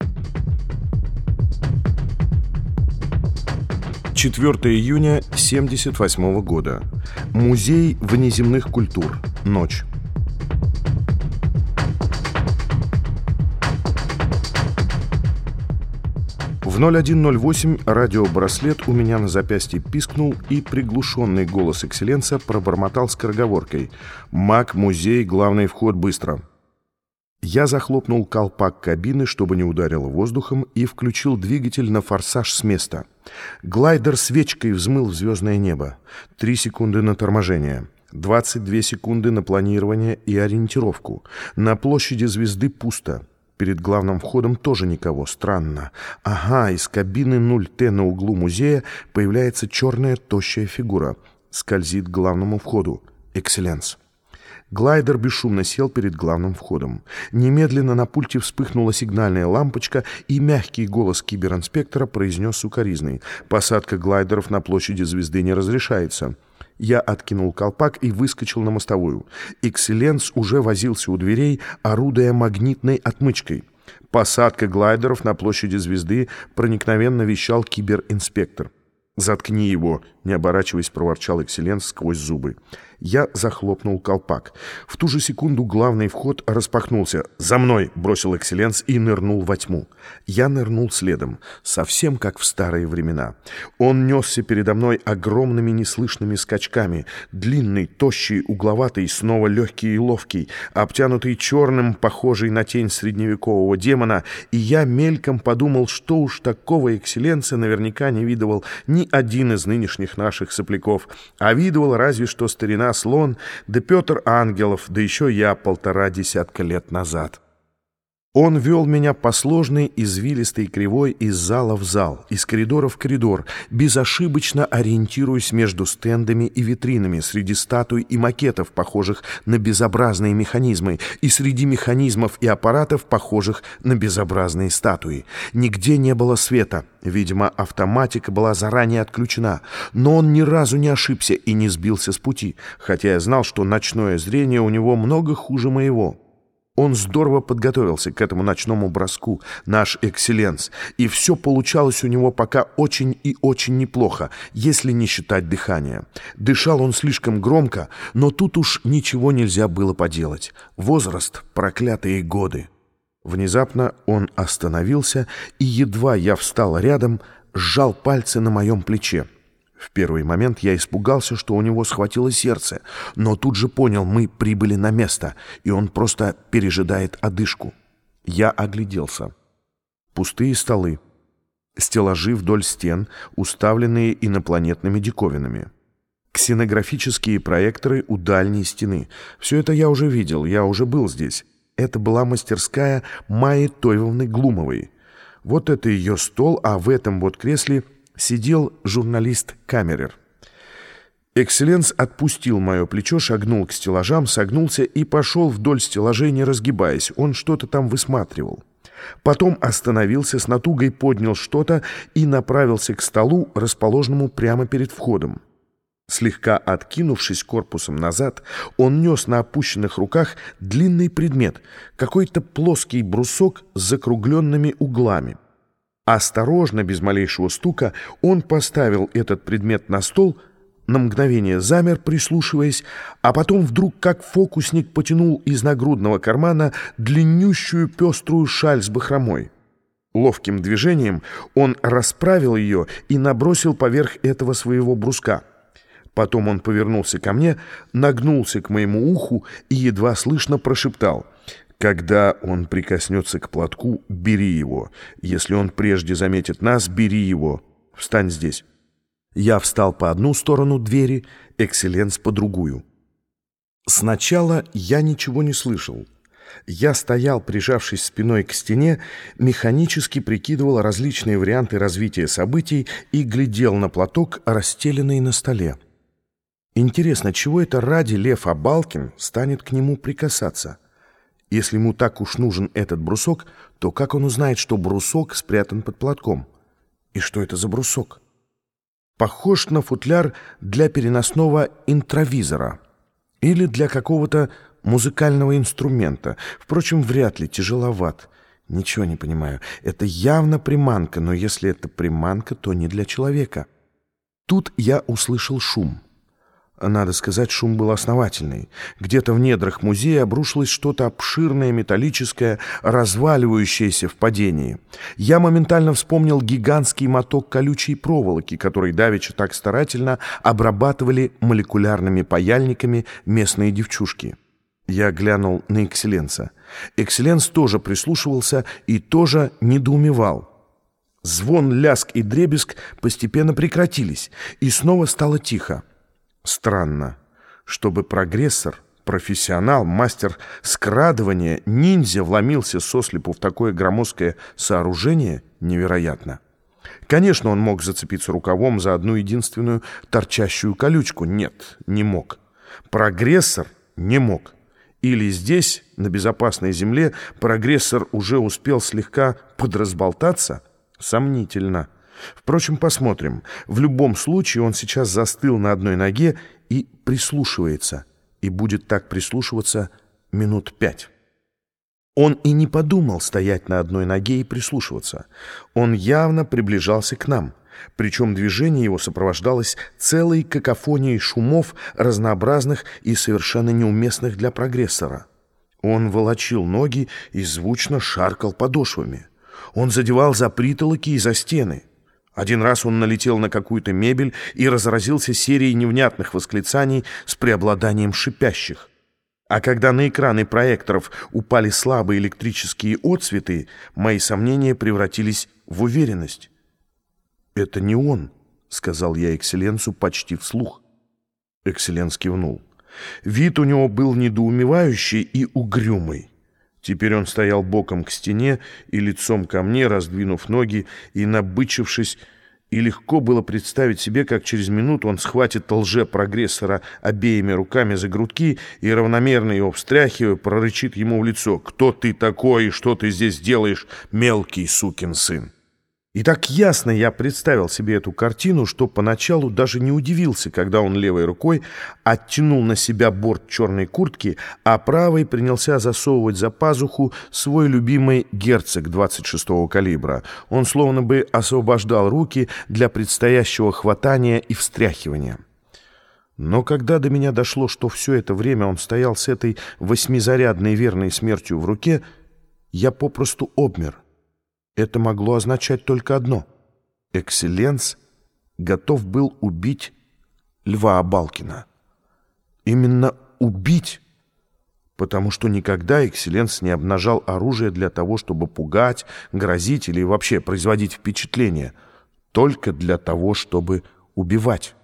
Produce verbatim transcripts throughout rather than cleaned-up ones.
четвёртого июня семьдесят восьмого года. Музей внеземных культур. Ночь. В ноль один ноль восемь радиобраслет у меня на запястье пискнул, и приглушенный голос экселленса пробормотал скороговоркой: «Мак, музей, главный вход, быстро!» Я захлопнул колпак кабины, чтобы не ударило воздухом, и включил двигатель на форсаж с места. Глайдер свечкой взмыл в звездное небо. Три секунды на торможение. двадцать две секунды на планирование и ориентировку. На площади звезды пусто. Перед главным входом тоже никого. Странно. Ага, из кабины нуль Т на углу музея появляется черная тощая фигура. Скользит к главному входу. Экселленс. Глайдер бесшумно сел перед главным входом. Немедленно на пульте вспыхнула сигнальная лампочка, и мягкий голос киберинспектора произнес сукоризной: «Посадка глайдеров на площади звезды не разрешается». Я откинул колпак и выскочил на мостовую. Экселленс уже возился у дверей, орудуя магнитной отмычкой. «Посадка глайдеров на площади звезды», — проникновенно вещал киберинспектор. «Заткни его», — не оборачиваясь, проворчал экселленс сквозь зубы. Я захлопнул колпак. В ту же секунду главный вход распахнулся. «За мной!» — бросил экселленс и нырнул во тьму. Я нырнул следом, совсем как в старые времена. Он несся передо мной огромными неслышными скачками. Длинный, тощий, угловатый, снова легкий и ловкий, обтянутый черным, похожий на тень средневекового демона, и я мельком подумал, что уж такого экселленса наверняка не видывал ни один из нынешних наших сопляков, а видывал разве что старина Слон, да Петр Ангелов, да еще я полтора десятка лет назад. Он вел меня по сложной, извилистой кривой из зала в зал, из коридора в коридор, безошибочно ориентируясь между стендами и витринами, среди статуй и макетов, похожих на безобразные механизмы, и среди механизмов и аппаратов, похожих на безобразные статуи. Нигде не было света. Видимо, автоматика была заранее отключена, но он ни разу не ошибся и не сбился с пути, хотя я знал, что ночное зрение у него много хуже моего. Он здорово подготовился к этому ночному броску, наш экселленс, и все получалось у него пока очень и очень неплохо, если не считать дыхания. Дышал он слишком громко, но тут уж ничего нельзя было поделать. Возраст, проклятые годы. Внезапно он остановился, и едва я встал рядом, сжал пальцы на моем плече. В первый момент я испугался, что у него схватило сердце, но тут же понял, мы прибыли на место, и он просто пережидает одышку. Я огляделся. Пустые столы, стеллажи вдоль стен, уставленные инопланетными диковинами. Ксенографические проекторы у дальней стены. Все это я уже видел, я уже был здесь. Это была мастерская Майи Тойвовны Глумовой. Вот это ее стол, а в этом вот кресле сидел журналист Камерер. Экселленс отпустил мое плечо, шагнул к стеллажам, согнулся и пошел вдоль стеллажей, не разгибаясь. Он что-то там высматривал. Потом остановился, с натугой поднял что-то и направился к столу, расположенному прямо перед входом. Слегка откинувшись корпусом назад, он нес на опущенных руках длинный предмет, какой-то плоский брусок с закругленными углами. Осторожно, без малейшего стука, он поставил этот предмет на стол, на мгновение замер, прислушиваясь, а потом вдруг, как фокусник, потянул из нагрудного кармана длиннющую пеструю шаль с бахромой. Ловким движением он расправил ее и набросил поверх этого своего бруска. Потом он повернулся ко мне, нагнулся к моему уху и едва слышно прошептал: «Когда он прикоснется к платку, бери его. Если он прежде заметит нас, бери его. Встань здесь». Я встал по одну сторону двери, экселленс по другую. Сначала я ничего не слышал. Я стоял, прижавшись спиной к стене, механически прикидывал различные варианты развития событий и глядел на платок, расстеленный на столе. Интересно, чего это ради Лев Абалкин станет к нему прикасаться? Если ему так уж нужен этот брусок, то как он узнает, что брусок спрятан под платком? И что это за брусок? Похож на футляр для переносного интровизора или для какого-то музыкального инструмента. Впрочем, вряд ли, тяжеловат. Ничего не понимаю. Это явно приманка, но если это приманка, то не для человека. Тут я услышал шум. Надо сказать, шум был основательный. Где-то в недрах музея обрушилось что-то обширное, металлическое, разваливающееся в падении. Я моментально вспомнил гигантский моток колючей проволоки, который давеча так старательно обрабатывали молекулярными паяльниками местные девчушки. Я глянул на Экселленса. Экселленс тоже прислушивался и тоже недоумевал. Звон, ляск и дребезг постепенно прекратились, и снова стало тихо. Странно, чтобы прогрессор, профессионал, мастер скрадывания, ниндзя вломился сослепу в такое громоздкое сооружение, невероятно. Конечно, он мог зацепиться рукавом за одну единственную торчащую колючку. Нет, не мог. Прогрессор не мог. Или здесь, на безопасной земле, прогрессор уже успел слегка подразболтаться? Сомнительно. Впрочем, посмотрим. В любом случае он сейчас застыл на одной ноге и прислушивается. И будет так прислушиваться минут пять. Он и не подумал стоять на одной ноге и прислушиваться. Он явно приближался к нам. Причем движение его сопровождалось целой какофонией шумов, разнообразных и совершенно неуместных для прогрессора. Он волочил ноги и звучно шаркал подошвами. Он задевал за притолоки и за стены. Один раз он налетел на какую-то мебель и разразился серией невнятных восклицаний с преобладанием шипящих. А когда на экраны проекторов упали слабые электрические отсветы, мои сомнения превратились в уверенность. «Это не он», — сказал я Экселленсу почти вслух. Экселленс кивнул. Вид у него был недоумевающий и угрюмый. Теперь он стоял боком к стене и лицом ко мне, раздвинув ноги и набычившись, и легко было представить себе, как через минуту он схватит лже-прогрессора обеими руками за грудки и, равномерно его встряхивая, прорычит ему в лицо: «Кто ты такой и что ты здесь делаешь, мелкий сукин сын?» И так ясно я представил себе эту картину, что поначалу даже не удивился, когда он левой рукой оттянул на себя борт черной куртки, а правой принялся засовывать за пазуху свой любимый герцог двадцать шестого калибра. Он словно бы освобождал руки для предстоящего хватания и встряхивания. Но когда до меня дошло, что все это время он стоял с этой восьмизарядной верной смертью в руке, я попросту обмер. Это могло означать только одно. Экселленс готов был убить Льва Абалкина. Именно убить, потому что никогда Экселленс не обнажал оружие для того, чтобы пугать, грозить или вообще производить впечатление. Только для того, чтобы убивать.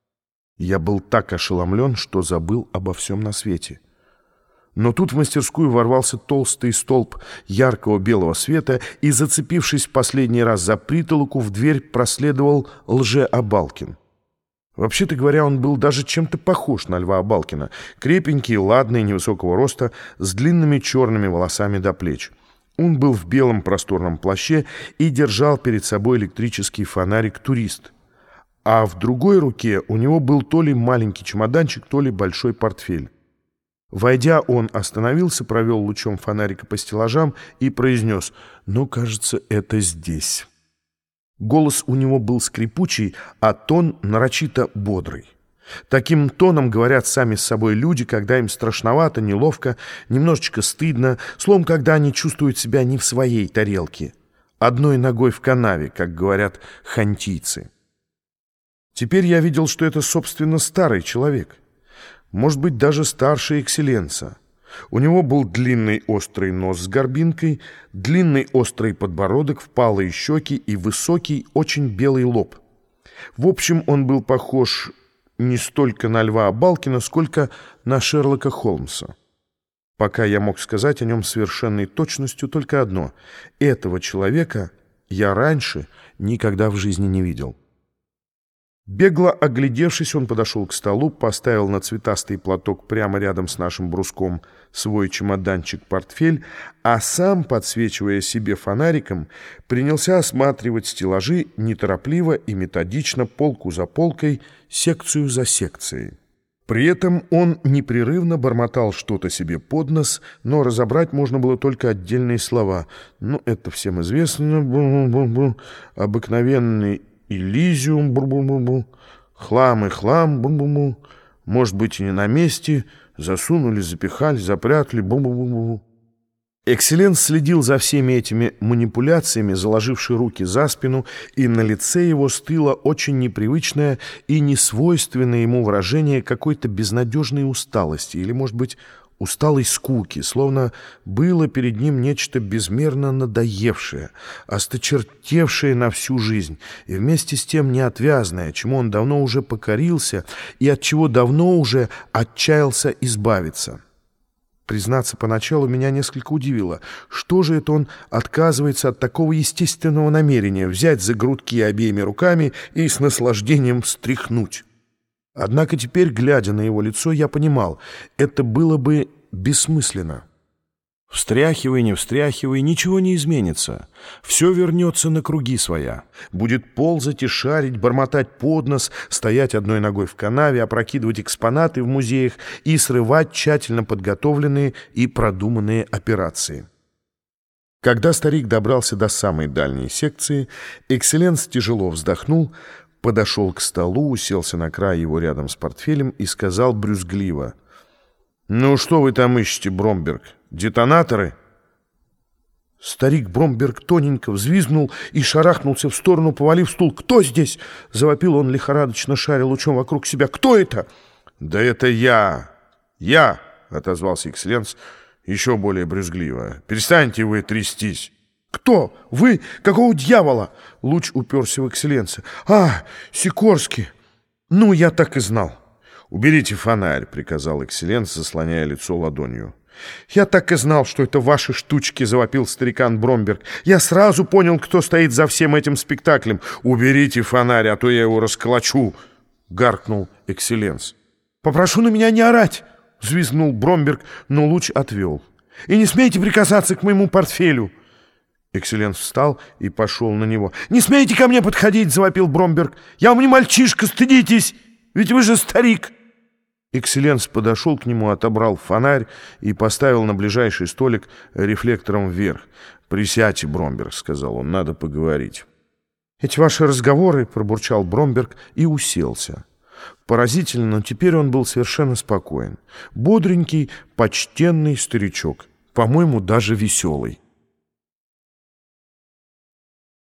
Я был так ошеломлен, что забыл обо всем на свете. Но тут в мастерскую ворвался толстый столб яркого белого света и, зацепившись в последний раз за притолоку, в дверь проследовал лже-Абалкин. Вообще-то говоря, он был даже чем-то похож на Льва Абалкина. Крепенький, ладный, невысокого роста, с длинными черными волосами до плеч. Он был в белом просторном плаще и держал перед собой электрический фонарик «Турист». А в другой руке у него был то ли маленький чемоданчик, то ли большой портфель. Войдя, он остановился, провел лучом фонарика по стеллажам и произнес: «Ну, кажется, это здесь». Голос у него был скрипучий, а тон нарочито бодрый. Таким тоном говорят сами с собой люди, когда им страшновато, неловко, немножечко стыдно, словом, когда они чувствуют себя не в своей тарелке, одной ногой в канаве, как говорят хантийцы. Теперь я видел, что это, собственно, старый человек. Может быть, даже старше Экселленса. У него был длинный острый нос с горбинкой, длинный острый подбородок, впалые щеки и высокий, очень белый лоб. В общем, он был похож не столько на Льва Абалкина, сколько на Шерлока Холмса. Пока я мог сказать о нем с совершенной точностью только одно: этого человека я раньше никогда в жизни не видел. Бегло оглядевшись, он подошел к столу, поставил на цветастый платок прямо рядом с нашим бруском свой чемоданчик-портфель, а сам, подсвечивая себе фонариком, принялся осматривать стеллажи неторопливо и методично, полку за полкой, секцию за секцией. При этом он непрерывно бормотал что-то себе под нос, но разобрать можно было только отдельные слова. Ну, это всем известно. Бу-бу-бу-бу. Обыкновенный Элизиум. Бу-бу-бу-бу. Хлам и хлам. Бу-бу-бу. Может быть, и не на месте. Засунули, запихали, запрятали. Бу-бу-бу-бу. Экселленс следил за всеми этими манипуляциями, заложивший руки за спину, и на лице его стыло очень непривычное и несвойственное ему выражение какой-то безнадежной усталости или, может быть, усталой скуки, словно было перед ним нечто безмерно надоевшее, осточертевшее на всю жизнь, и вместе с тем неотвязное, чему он давно уже покорился и от чего давно уже отчаялся избавиться. Признаться, поначалу меня несколько удивило. Что же это он отказывается от такого естественного намерения взять за грудки обеими руками и с наслаждением встряхнуть? Однако теперь, глядя на его лицо, я понимал, это было бы бессмысленно. Встряхивай, не встряхивай, ничего не изменится. Все вернется на круги своя. Будет ползать и шарить, бормотать под нос, стоять одной ногой в канаве, опрокидывать экспонаты в музеях и срывать тщательно подготовленные и продуманные операции. Когда старик добрался до самой дальней секции, Экселленс тяжело вздохнул, подошел к столу, уселся на край его рядом с портфелем и сказал брюзгливо: «Ну что вы там ищете, Бромберг? Детонаторы?» Старик Бромберг тоненько взвизгнул и шарахнулся в сторону, повалив стул. «Кто здесь?» — завопил он, лихорадочно шаря лучом вокруг себя. «Кто это?» «Да это я! Я!» — отозвался Экселленс еще более брюзгливо. «Перестаньте вы трястись!» «Кто? Вы? Какого дьявола?» Луч уперся в Экселленса. «А, Сикорский! Ну, я так и знал!» «Уберите фонарь», — приказал Экселленс, заслоняя лицо ладонью. «Я так и знал, что это ваши штучки», — завопил старикан Бромберг. «Я сразу понял, кто стоит за всем этим спектаклем». «Уберите фонарь, а то я его расколочу», — гаркнул Экселленс. «Попрошу на меня не орать», — взвизгнул Бромберг, но луч отвел. «И не смейте прикасаться к моему портфелю». Экселленс встал и пошел на него. «Не смейте ко мне подходить», — завопил Бромберг. «Я вам не мальчишка, стыдитесь, ведь вы же старик». Экселленс подошел к нему, отобрал фонарь и поставил на ближайший столик рефлектором вверх. «Присядьте, Бромберг», — сказал он, — «надо поговорить». «Эти ваши разговоры», — пробурчал Бромберг и уселся. Поразительно, но теперь он был совершенно спокоен. Бодренький, почтенный старичок, по-моему, даже веселый.